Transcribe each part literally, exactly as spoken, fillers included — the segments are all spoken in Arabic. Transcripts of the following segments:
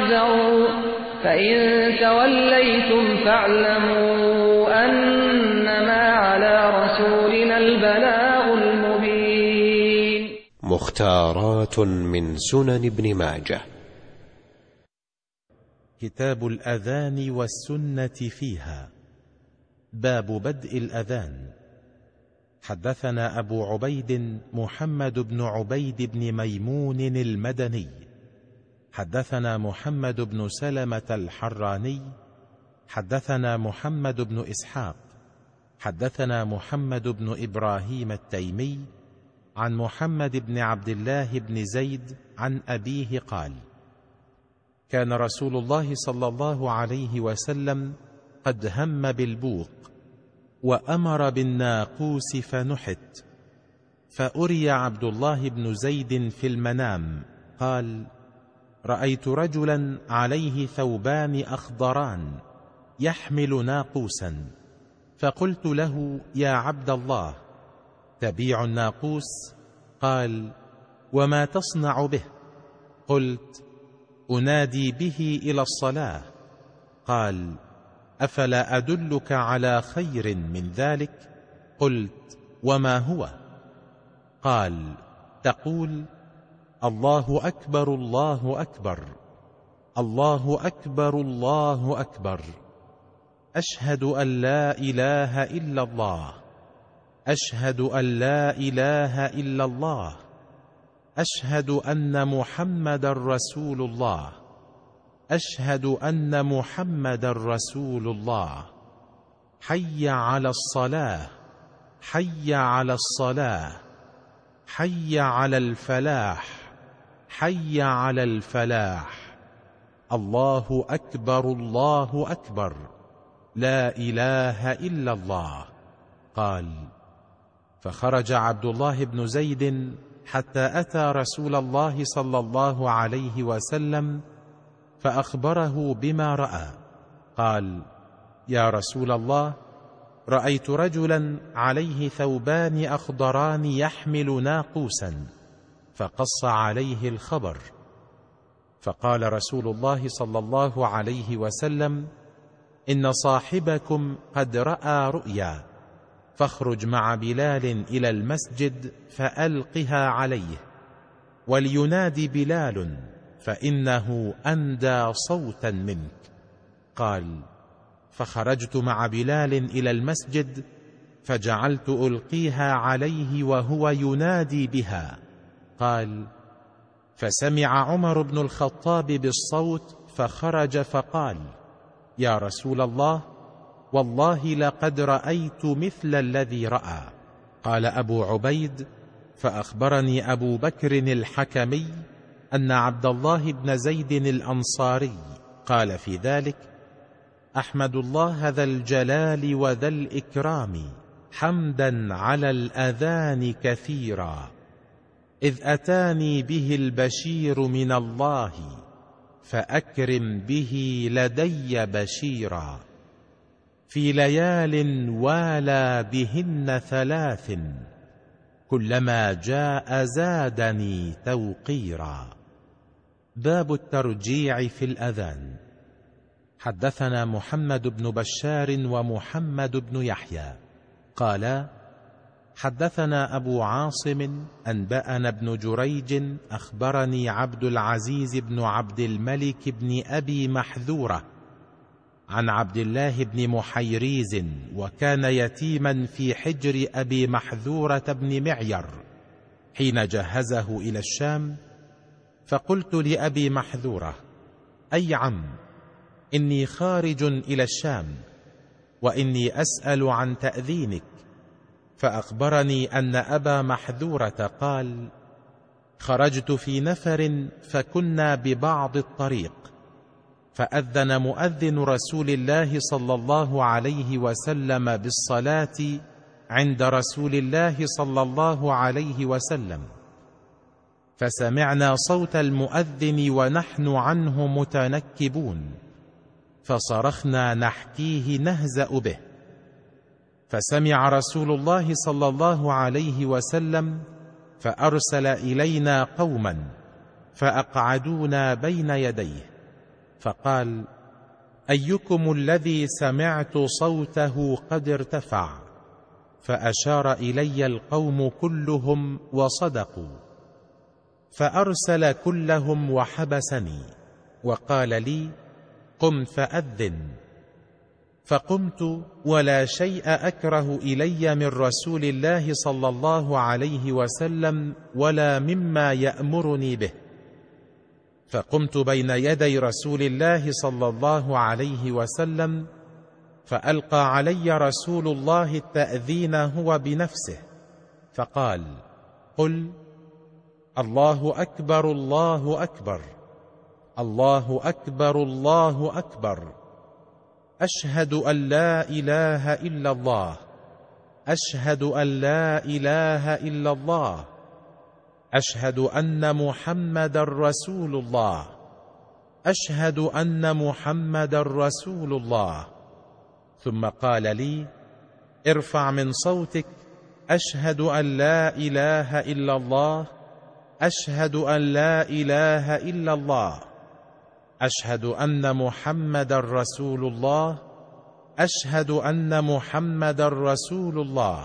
واحذروا فإن توليتم فاعلموا أنما على رسولنا البلاغ المبين. مختارات من سنن ابن ماجه. كتاب الأذان والسنة فيها. باب بدء الأذان. حدثنا أبو عبيد محمد بن عبيد بن ميمون المدني حدثنا محمد بن سلمة الحراني حدثنا محمد بن إسحاق حدثنا محمد بن إبراهيم التيمي عن محمد بن عبد الله بن زيد عن أبيه قال: كان رسول الله صلى الله عليه وسلم قد هم بالبوق وأمر بالناقوس فنحت، فأري عبد الله بن زيد في المنام قال: رأيت رجلا عليه ثوبان أخضران يحمل ناقوسا، فقلت له: يا عبد الله، تبيع الناقوس؟ قال: وما تصنع به؟ قلت: أنادي به إلى الصلاة. قال: أفلا أدلك على خير من ذلك؟ قلت: وما هو؟ قال: تقول: الله أكبر الله أكبر الله أكبر الله أكبر، أشهد أن لا إله إلا الله، أشهد أن لا إله إلا الله، أشهد أن محمد رسول الله، أشهد أن محمد رسول الله، حي على الصلاة، حي على الصلاة، حي على الفلاح، حي على الفلاح، الله أكبر الله أكبر، لا إله إلا الله. قال: فخرج عبد الله بن زيد حتى أتى رسول الله صلى الله عليه وسلم فأخبره بما رأى. قال: يا رسول الله، رأيت رجلا عليه ثوبان أخضران يحمل ناقوسا، فقص عليه الخبر. فقال رسول الله صلى الله عليه وسلم: إن صاحبكم قد رأى رؤيا، فاخرج مع بلال إلى المسجد فألقها عليه، ولينادي بلال فإنه أندى صوتا منك. قال: فخرجت مع بلال إلى المسجد فجعلت ألقيها عليه وهو ينادي بها. قال: فسمع عمر بن الخطاب بالصوت فخرج فقال: يا رسول الله، والله لقد رأيت مثل الذي رأى. قال أبو عبيد: فأخبرني أبو بكر الحكمي أن عبد الله بن زيد الأنصاري قال في ذلك: أحمد الله ذا الجلال وذا الإكرام حمدا على الأذان كثيرا، إذ أتاني به البشير من الله، فأكرم به لدي بشيرا، في ليال والى بهن ثلاث، كلما جاء زادني توقيرا. باب الترجيع في الأذان. حدثنا محمد بن بشار ومحمد بن يحيى قالا: حدثنا أبو عاصم أنبأنا ابن جريج أخبرني عبد العزيز بن عبد الملك بن أبي محذورة عن عبد الله بن محيريز، وكان يتيما في حجر أبي محذورة بن معير حين جهزه إلى الشام. فقلت لأبي محذورة: أي عم، إني خارج إلى الشام، وإني أسأل عن تأذينك. فأخبرني أن أبا محذورة قال: خرجت في نفر فكنا ببعض الطريق، فأذن مؤذن رسول الله صلى الله عليه وسلم بالصلاة عند رسول الله صلى الله عليه وسلم، فسمعنا صوت المؤذن ونحن عنه متنكبون، فصرخنا نحكيه نهزأ به. فسمع رسول الله صلى الله عليه وسلم فأرسل إلينا قوما فأقعدونا بين يديه، فقال: أيكم الذي سمعت صوته قد ارتفع؟ فأشار إلي القوم كلهم وصدقوا، فأرسل كلهم وحبسني وقال لي: قم فأذن. فقمت، ولا شيء أكره إلي من رسول الله صلى الله عليه وسلم ولا مما يأمرني به. فقمت بين يدي رسول الله صلى الله عليه وسلم، فألقى علي رسول الله التأذين هو بنفسه، فقال: قل: الله أكبر الله أكبر، الله أكبر الله أكبر، أشهد أن لا إله إلا الله، أشهد أن لا إله إلا الله، أشهد أن محمدا رسول الله، أشهد أن محمدا رسول الله. ثم قال لي: ارفع من صوتك، أشهد أن لا إله إلا الله، أشهد أن لا إله إلا الله، أشهد أن محمدا رسول الله، أشهد أن محمدا رسول الله.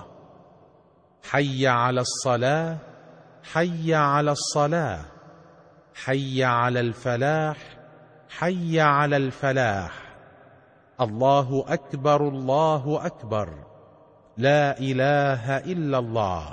حي على الصلاة، حي على الصلاة، حي على الفلاح، حي على الفلاح. الله أكبر الله أكبر، لا إله إلا الله.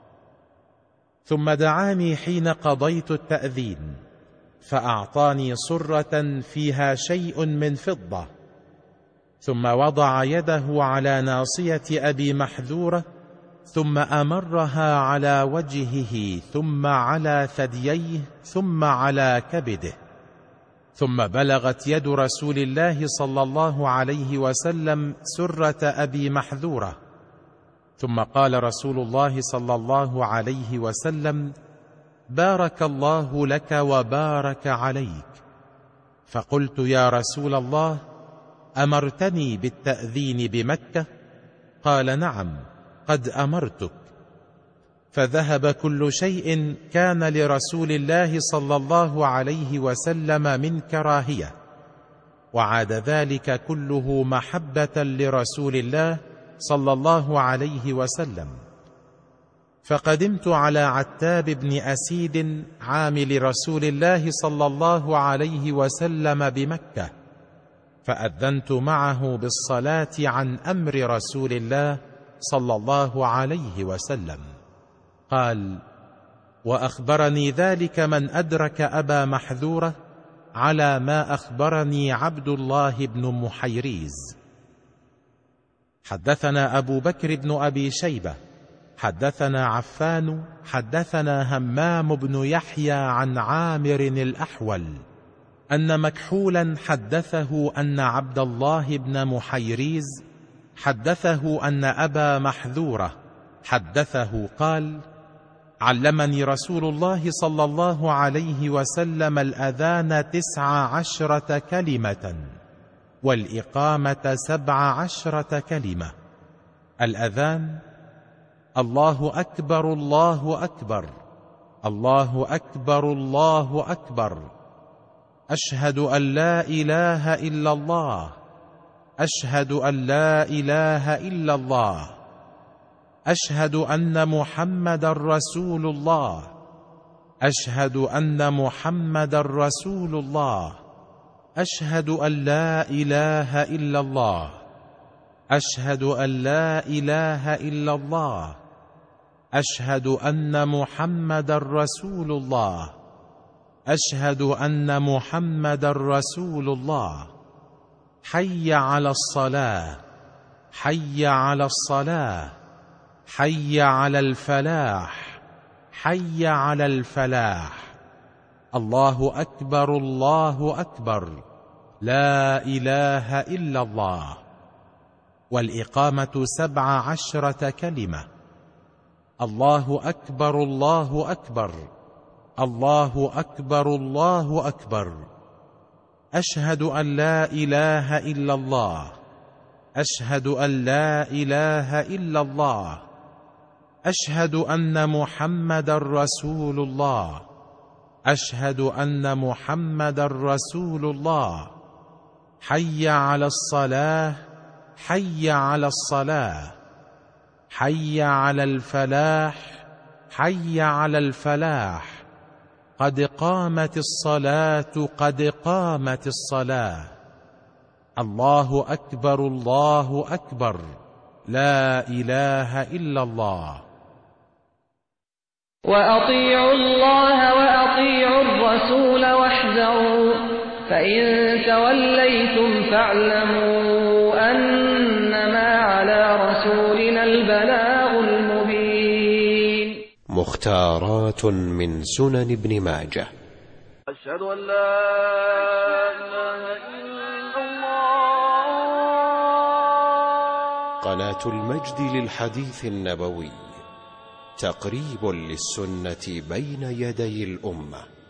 ثم دعاني حين قضيت التأذين، فأعطاني صرة فيها شيء من فضة، ثم وضع يده على ناصية أبي محذورة، ثم أمرها على وجهه، ثم على ثدييه، ثم على كبده، ثم بلغت يد رسول الله صلى الله عليه وسلم سرة أبي محذورة، ثم قال رسول الله صلى الله عليه وسلم: بارك الله لك وبارك عليك. فقلت: يا رسول الله، أمرتني بالتأذين بمكة؟ قال: نعم، قد أمرتك. فذهب كل شيء كان لرسول الله صلى الله عليه وسلم من كراهية، وعاد ذلك كله محبة لرسول الله صلى الله عليه وسلم. فقدمت على عتاب بن أسيد عامل رسول الله صلى الله عليه وسلم بمكة، فأذنت معه بالصلاة عن أمر رسول الله صلى الله عليه وسلم. قال: وأخبرني ذلك من أدرك أبا محذورة على ما أخبرني عبد الله بن محيريز. حدثنا أبو بكر بن أبي شيبة حدثنا عفان حدثنا همام بن يحيى عن عامر الأحول أن مكحولا حدثه أن عبد الله بن محيريز حدثه أن أبا محذورة حدثه قال: علمني رسول الله صلى الله عليه وسلم الأذان تسع عشرة كلمة، والإقامة سبع عشرة كلمة. الأذان: الله أكبر الله أكبر، الله أكبر الله أكبر، أشهد أن لا إله إلا الله، أشهد أن لا إله إلا الله، أشهد أن محمدا رسول الله، أشهد أن محمدا رسول الله، أشهد أن لا إله إلا الله، أشهد أن لا إله إلا الله، أشهد أن محمدا رسول الله، أشهد أن محمدا رسول الله. حي على الصلاة، حي على الصلاة، حي على الفلاح، حي على الفلاح. الله أكبر الله أكبر، لا إله إلا الله. والإقامة سبع عشرة كلمة. الله أكبر الله أكبر، الله أكبر الله أكبر، أشهد أن لا إله إلا الله، أشهد أن لا إله إلا الله، أشهد أن محمدا رسول الله، أشهد أن محمدًا رسول الله. حي على الصلاة، حي على الصلاة، حي على الفلاح، حي على الفلاح. قد قامت الصلاة، قد قامت الصلاة. الله أكبر، الله أكبر، لا إله إلا الله. وأطيعوا الله وأطيعوا الرسول واحذروا، فإن توليتم فاعلموا أنما على رسولنا البلاغ المبين. مختارات من سنن ابن ماجه. أشهد أن لا إله إلا الله. قناة المجد للحديث النبوي، تقريب للسنة بين يدي الأمة.